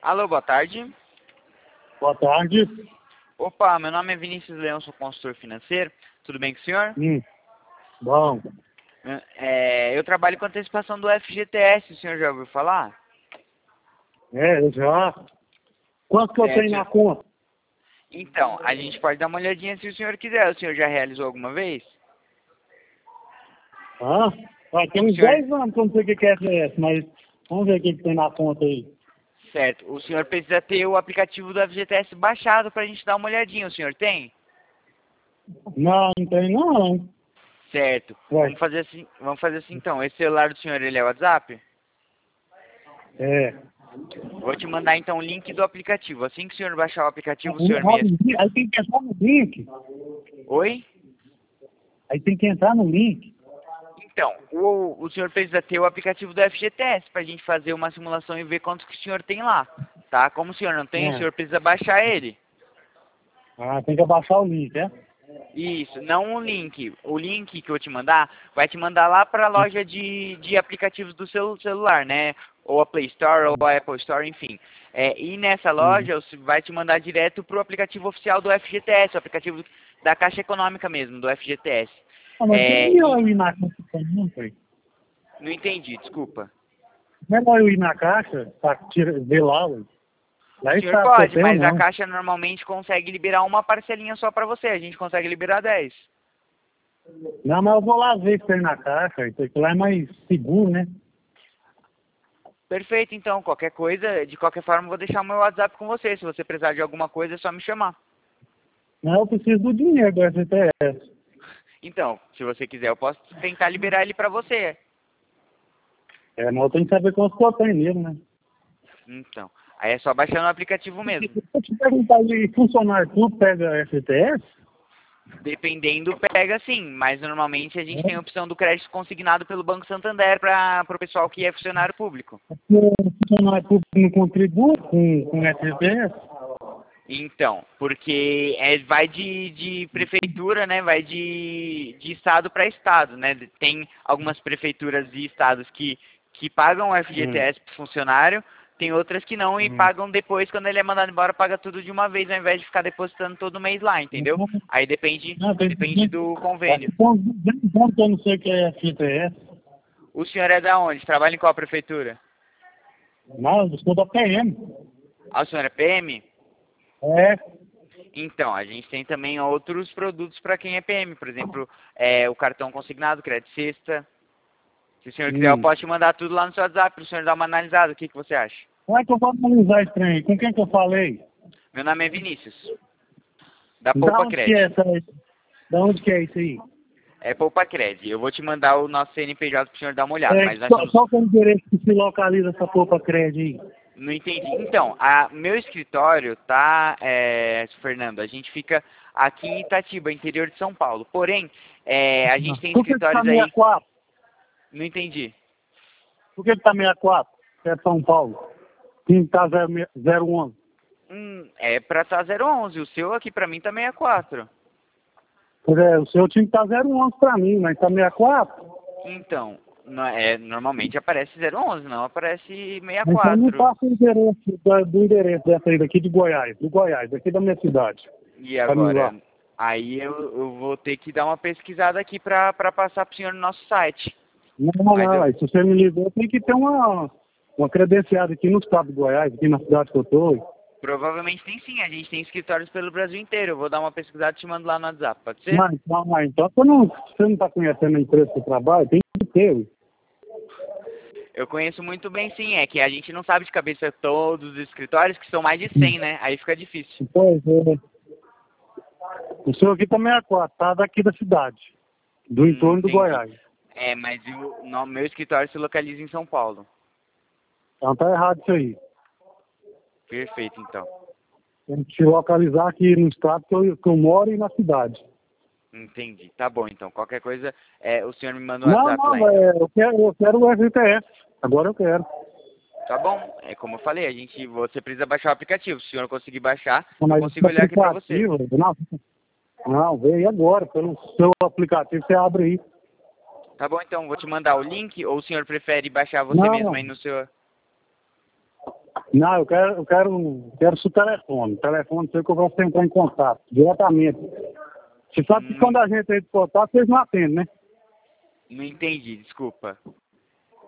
Alô, boa tarde. Boa tarde. Opa, meu nome é Vinícius Leão, sou consultor financeiro. Tudo bem com o senhor? Bom. Eu trabalho com antecipação do FGTS, o senhor já ouviu falar? Eu já. Quanto que eu tenho na conta? Então, a gente pode dar uma olhadinha se o senhor quiser. O senhor já realizou alguma vez? Tem uns 10 anos que eu não sei o que é FGTS, mas vamos ver o que tem na conta aí. Certo. O senhor precisa ter o aplicativo do FGTS baixado para a gente dar uma olhadinha. O senhor tem? Não, não tem não. Certo. Vamos fazer assim então. Esse celular do senhor, ele é WhatsApp? É. Vou te mandar então o link do aplicativo. Assim que o senhor baixar o aplicativo, o senhor Aí tem que entrar no link. Oi? Aí tem que entrar no link. Então, o senhor precisa ter o aplicativo do FGTS para a gente fazer uma simulação e ver quanto que o senhor tem lá, tá? Como o senhor não tem, o senhor precisa baixar ele. Tem que abaixar o link, é? Isso, não o link. O link que eu te mandar, vai te mandar lá para a loja de aplicativos do seu celular, né? Ou a Play Store, ou a Apple Store, enfim. E nessa loja, vai te mandar direto para o aplicativo oficial do FGTS, o aplicativo da Caixa Econômica mesmo, do FGTS. Mas é melhor eu ir na caixa, não foi? Não entendi, desculpa. Melhor eu ir na caixa para ver lá, ué. O senhor pode, mas a Caixa normalmente consegue liberar uma parcelinha só para você. A gente consegue liberar 10. Não, mas eu vou lá ver se tem na caixa. Isso aqui lá é mais seguro, né? Perfeito, então. Qualquer coisa, de qualquer forma, eu vou deixar o meu WhatsApp com você. Se você precisar de alguma coisa, é só me chamar. Não, eu preciso do dinheiro do FGTS. Então, se você quiser, eu posso tentar liberar ele para você. Mas eu tenho que saber quanto que eu tenho nele, né? Então, aí é só baixar no aplicativo mesmo. Se eu te perguntar de funcionário, tudo pega FGTS? Dependendo, pega sim, mas normalmente a gente tem a opção do crédito consignado pelo Banco Santander para o pessoal que é funcionário público. O funcionário público não contribui com FGTS? Então, porque vai de prefeitura, né? Vai de estado para estado, né? Tem algumas prefeituras e estados que pagam o FGTS para o funcionário, tem outras que não e pagam depois, quando ele é mandado embora, paga tudo de uma vez, ao invés de ficar depositando todo mês lá, entendeu? Aí depende do convênio. Então eu não sei o que é FGTS. O senhor é da onde? Trabalha em qual prefeitura? Não, eu sou da PM. Ah, o senhor é PM? É. Então, a gente tem também outros produtos para quem é PM, por exemplo, o cartão consignado, crédito sexta. Se o senhor quiser, eu posso te mandar tudo lá no seu WhatsApp para o senhor dar uma analisada. O que você acha? Como é que eu vou analisar esse trem? Com quem que eu falei? Meu nome é Vinícius, da Poupa Cred. Da onde que é isso aí? É Poupa Cred. Eu vou te mandar o nosso CNPJ para o senhor dar uma olhada. Mas Qual que é o endereço que se localiza essa Poupa Cred aí? Não entendi. Então, meu escritório tá, Fernando, a gente fica aqui em Itatiba, interior de São Paulo. Porém, a gente tem escritórios tá aí... 64? Não entendi. Por que tá 64? É São Paulo. Quem tá 011? É pra estar 011. O seu aqui pra mim tá 64. O seu time tá 011 pra mim, mas tá 64? Então, normalmente aparece 011, não aparece 64. Então me passa o endereço do endereço dessa aí, daqui de Goiás, daqui da minha cidade. E agora? Aí eu vou ter que dar uma pesquisada aqui pra passar pro senhor no nosso site. Não, se você me ligou, tem que ter uma credenciada aqui no estado de Goiás, aqui na cidade que eu tô. Provavelmente tem sim, a gente tem escritórios pelo Brasil inteiro. Eu vou dar uma pesquisada e te mando lá no WhatsApp, pode ser? Então você não tá conhecendo a empresa que eu trabalho, tem que ter. Eu conheço muito bem sim, é que a gente não sabe de cabeça todos os escritórios, que são mais de 100, né? Aí fica difícil. Pois é. O seu aqui tá 64, tá daqui da cidade, do entorno do Goiás. Mas o meu escritório se localiza em São Paulo. Então tá errado isso aí. Perfeito, então. Tem que se localizar aqui no estado que eu moro e na cidade. Entendi. Tá bom, então. Qualquer coisa, o senhor me manda um WhatsApp lá. Eu quero o FGTS. Agora eu quero. Tá bom. É como eu falei, você precisa baixar o aplicativo. Se o senhor conseguir baixar, eu consigo olhar aqui pra você. Não, veio agora. Pelo seu aplicativo, você abre aí. Tá bom, então. Vou te mandar o link, ou o senhor prefere baixar você mesmo aí no seu... Não, eu quero seu telefone. O telefone seu que eu posso entrar em contato diretamente. Você sabe que quando a gente entra em contato, vocês não atendem, né? Não entendi, desculpa.